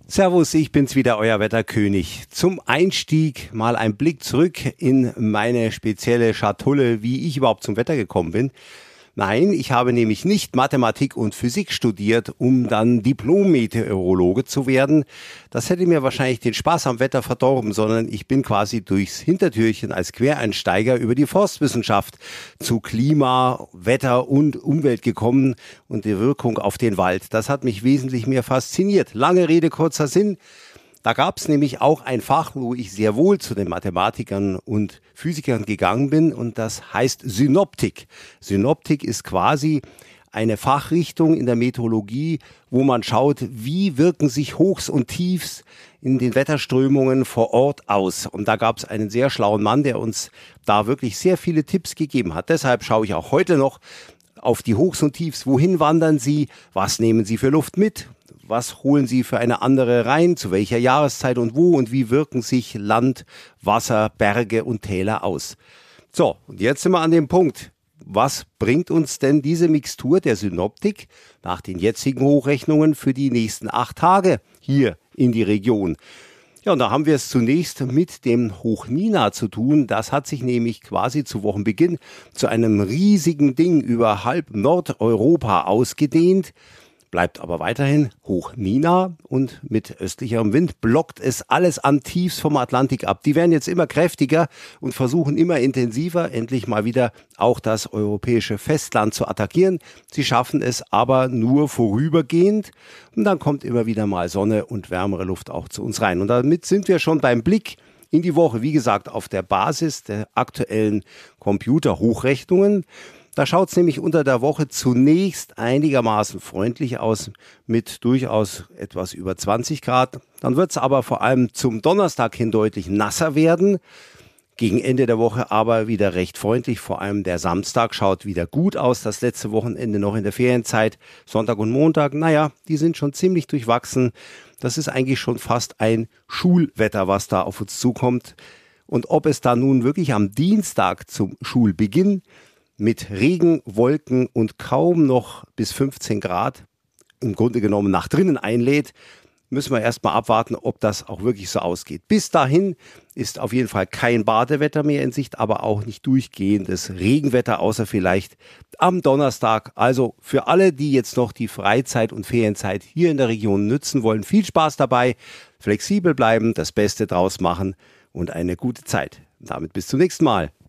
Servus, ich bin's wieder, euer Wetterkönig. Zum Einstieg mal ein Blick zurück in meine spezielle Schatulle, wie ich überhaupt zum Wetter gekommen bin. Nein, ich habe nämlich nicht Mathematik und Physik studiert, um dann Diplom-Meteorologe zu werden. Das hätte mir wahrscheinlich den Spaß am Wetter verdorben, sondern ich bin quasi durchs Hintertürchen als Quereinsteiger über die Forstwissenschaft zu Klima, Wetter und Umwelt gekommen und die Wirkung auf den Wald. Das hat mich wesentlich mehr fasziniert. Lange Rede, kurzer Sinn. Da gab es nämlich auch ein Fach, wo ich sehr wohl zu den Mathematikern und Physikern gegangen bin, und das heißt Synoptik. Synoptik ist quasi eine Fachrichtung in der Meteorologie, wo man schaut, wie wirken sich Hochs und Tiefs in den Wetterströmungen vor Ort aus. Und da gab es einen sehr schlauen Mann, der uns da wirklich sehr viele Tipps gegeben hat. Deshalb schaue ich auch heute noch auf die Hochs und Tiefs. Wohin wandern Sie? Was nehmen Sie für Luft mit? Was holen Sie für eine andere rein? Zu welcher Jahreszeit und wo? Und wie wirken sich Land, Wasser, Berge und Täler aus? So, und jetzt sind wir an dem Punkt. Was bringt uns denn diese Mixtur der Synoptik nach den jetzigen Hochrechnungen für die nächsten 8 Tage hier in die Region? Ja, und da haben wir es zunächst mit dem Hoch Nina zu tun. Das hat sich nämlich quasi zu Wochenbeginn zu einem riesigen Ding über halb Nordeuropa ausgedehnt. Bleibt aber weiterhin Hoch Nina, und mit östlicherem Wind blockt es alles an Tiefs vom Atlantik ab. Die werden jetzt immer kräftiger und versuchen immer intensiver, endlich mal wieder auch das europäische Festland zu attackieren. Sie schaffen es aber nur vorübergehend, und dann kommt immer wieder mal Sonne und wärmere Luft auch zu uns rein. Und damit sind wir schon beim Blick in die Woche, wie gesagt, auf der Basis der aktuellen Computerhochrechnungen. Da schaut es nämlich unter der Woche zunächst einigermaßen freundlich aus, mit durchaus etwas über 20 Grad. Dann wird es aber vor allem zum Donnerstag hin deutlich nasser werden. Gegen Ende der Woche aber wieder recht freundlich. Vor allem der Samstag schaut wieder gut aus. Das letzte Wochenende noch in der Ferienzeit. Sonntag und Montag, naja, die sind schon ziemlich durchwachsen. Das ist eigentlich schon fast ein Schulwetter, was da auf uns zukommt. Und ob es da nun wirklich am Dienstag zum Schulbeginn mit Regen, Wolken und kaum noch bis 15 Grad im Grunde genommen nach drinnen einlädt, müssen wir erstmal abwarten, ob das auch wirklich so ausgeht. Bis dahin ist auf jeden Fall kein Badewetter mehr in Sicht, aber auch nicht durchgehendes Regenwetter, außer vielleicht am Donnerstag. Also für alle, die jetzt noch die Freizeit und Ferienzeit hier in der Region nützen wollen, viel Spaß dabei, flexibel bleiben, das Beste draus machen und eine gute Zeit. Damit bis zum nächsten Mal.